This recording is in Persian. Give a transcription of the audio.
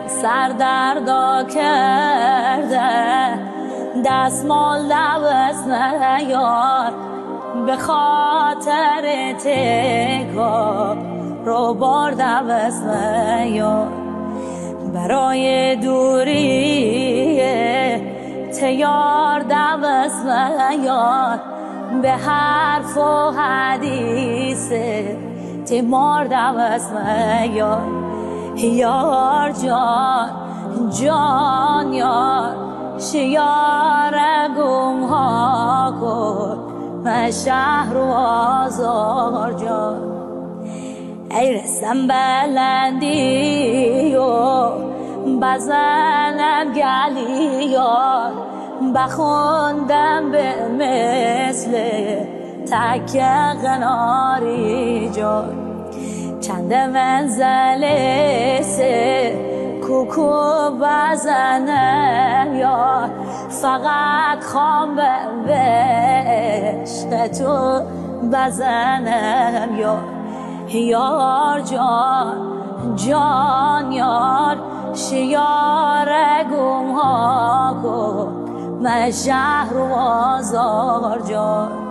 سردردا کرده دستمال لبس نیار به خاطر تکا رو بار دبس نیار برای دوری تیار دبس نیار به حرف و حدیث تیمار دبس نیار یار جان جان یار شیار گم ها کن من شهر و آزار جان ای رسم بلندی و بزنم گلی یار بخوندم به مثل تک قناری جان چند منزله سه کوکو بزنم یار فقط خوام به عشق تو بزنم یار جان جان یار شیار گم ها کن من شهر و آزار جان